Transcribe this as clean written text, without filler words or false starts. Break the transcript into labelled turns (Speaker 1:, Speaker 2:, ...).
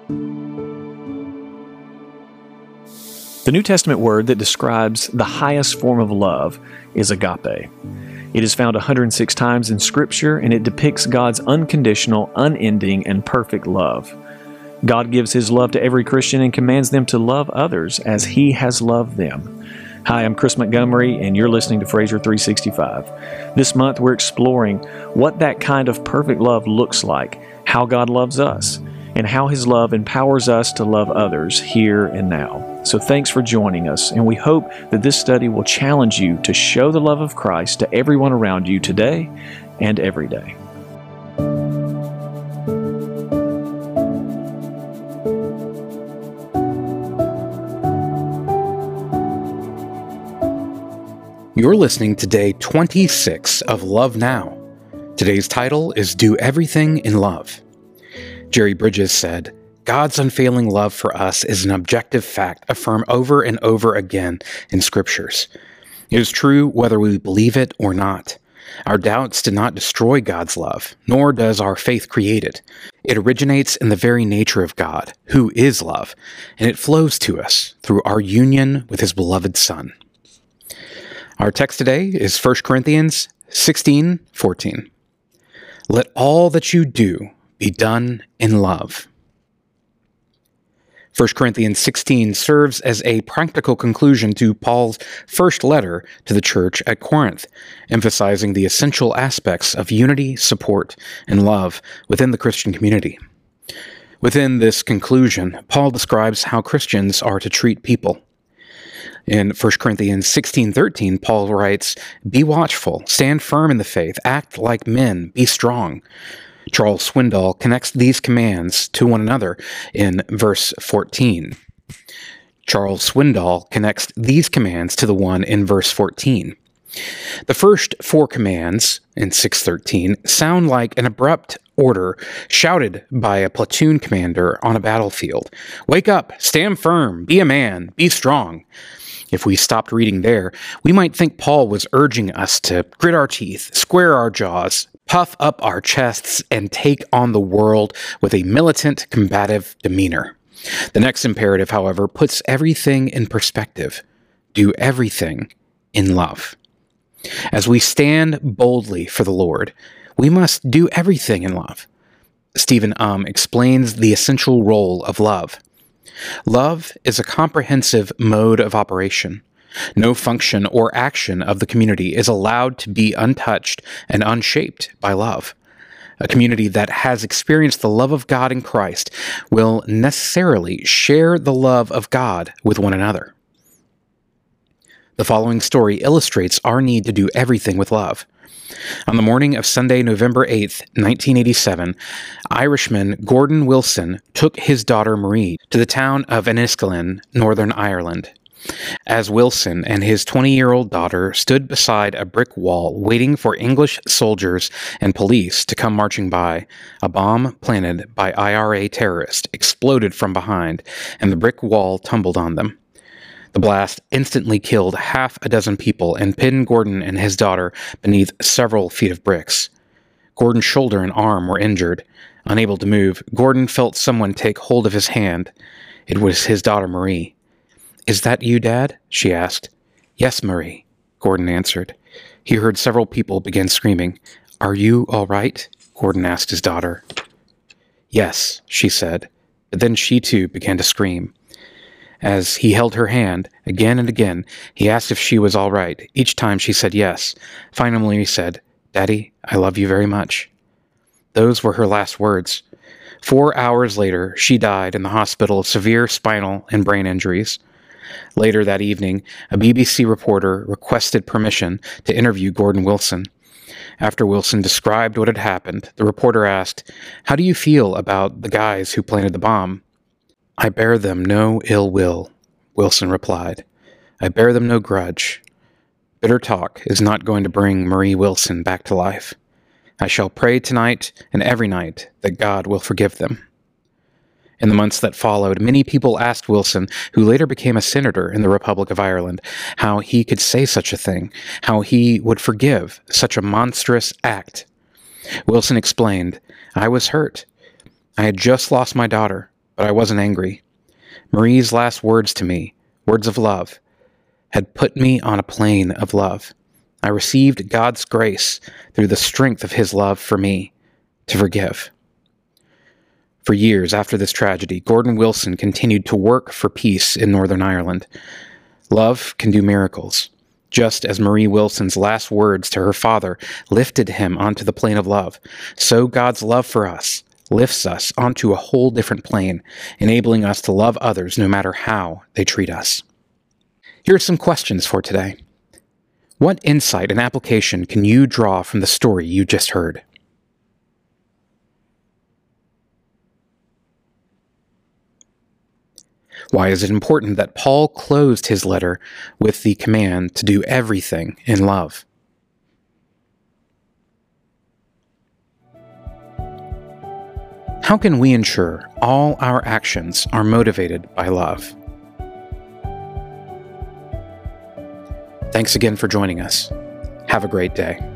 Speaker 1: The New Testament word that describes the highest form of love is agape. It is found 106 times in Scripture, and it depicts God's unconditional, unending, and perfect love. God gives His love to every Christian and commands them to love others as He has loved them. Hi, I'm Chris Montgomery, and you're listening to Fraser 365. This month, we're exploring what that kind of perfect love looks like, how God loves us, and how His love empowers us to love others here and now. So thanks for joining us, and we hope that this study will challenge you to show the love of Christ to everyone around you today and every day.
Speaker 2: You're listening to day 26 of Love Now. Today's title is Do Everything in Love. Jerry Bridges said, God's unfailing love for us is an objective fact affirmed over and over again in Scriptures. It is true whether we believe it or not. Our doubts do not destroy God's love, nor does our faith create it. It originates in the very nature of God, who is love, and it flows to us through our union with His beloved Son. Our text today is 1 Corinthians 16:14. Let all that you do be done in love. 1 Corinthians 16 serves as a practical conclusion to Paul's first letter to the church at Corinth, emphasizing the essential aspects of unity, support, and love within the Christian community. Within this conclusion, Paul describes how Christians are to treat people. In 1 Corinthians 16:13, Paul writes, Be watchful, stand firm in the faith, act like men, be strong. Charles Swindoll connects these commands to one another in verse 14. Charles Swindoll connects these commands to the one in verse 14. The first four commands in 6:13 sound like an abrupt order shouted by a platoon commander on a battlefield. Wake up, stand firm, be a man, be strong. If we stopped reading there, we might think Paul was urging us to grit our teeth, square our jaws, puff up our chests, and take on the world with a militant, combative demeanor. The next imperative, however, puts everything in perspective. Do everything in love. As we stand boldly for the Lord, we must do everything in love. Stephen explains the essential role of love. Love is a comprehensive mode of operation. No function or action of the community is allowed to be untouched and unshaped by love. A community that has experienced the love of God in Christ will necessarily share the love of God with one another. The following story illustrates our need to do everything with love. On the morning of Sunday, November 8th, 1987, Irishman Gordon Wilson took his daughter Marie to the town of Enniskillen, Northern Ireland. As Wilson and his 20-year-old daughter stood beside a brick wall waiting for English soldiers and police to come marching by, a bomb planted by IRA terrorists exploded from behind, and the brick wall tumbled on them. The blast instantly killed half a dozen people and pinned Gordon and his daughter beneath several feet of bricks. Gordon's shoulder and arm were injured. Unable to move, Gordon felt someone take hold of his hand. It was his daughter Marie. Is that you, Dad? She asked. Yes, Marie, Gordon answered. He heard several people begin screaming. Are you all right? Gordon asked his daughter. Yes, she said, but then she too began to scream. As he held her hand, again and again, he asked if she was all right. Each time she said yes. Finally he said, Daddy, I love you very much. Those were her last words. 4 hours later, she died in the hospital of severe spinal and brain injuries. Later that evening, a BBC reporter requested permission to interview Gordon Wilson. After Wilson described what had happened, the reporter asked, How do you feel about the guys who planted the bomb? I bear them no ill will, Wilson replied. I bear them no grudge. Bitter talk is not going to bring Marie Wilson back to life. I shall pray tonight and every night that God will forgive them. In the months that followed, many people asked Wilson, who later became a senator in the Republic of Ireland, how he could say such a thing, how he would forgive such a monstrous act. Wilson explained, I was hurt. I had just lost my daughter. but I wasn't angry. Marie's last words to me, words of love, had put me on a plane of love. I received God's grace through the strength of his love for me to forgive. For years after this tragedy, Gordon Wilson continued to work for peace in Northern Ireland. Love can do miracles. Just as Marie Wilson's last words to her father lifted him onto the plane of love, so God's love for us lifts us onto a whole different plane, enabling us to love others no matter how they treat us. Here are some questions for today. What insight and application can you draw from the story you just heard? Why is it important that Paul closed his letter with the command to do everything in love? How can we ensure all our actions are motivated by love? Thanks again for joining us. Have a great day.